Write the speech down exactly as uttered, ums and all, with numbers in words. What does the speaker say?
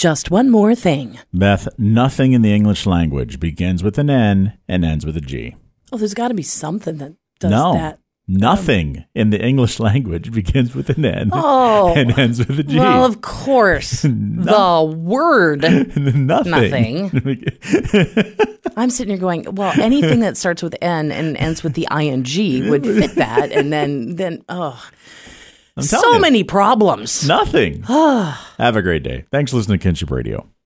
Just one more thing. Beth, nothing in the English language begins with an N and ends with a G. Oh, there's got to be something that does no, that. Nothing um, in the English language begins with an N oh, and ends with a G. Well, of course. no. The word nothing. nothing. I'm sitting here going, well, anything that starts with N and ends with the ing would fit that. And then, then oh, so you, many problems. Nothing. Have a great day. Thanks for listening to Kinship Radio.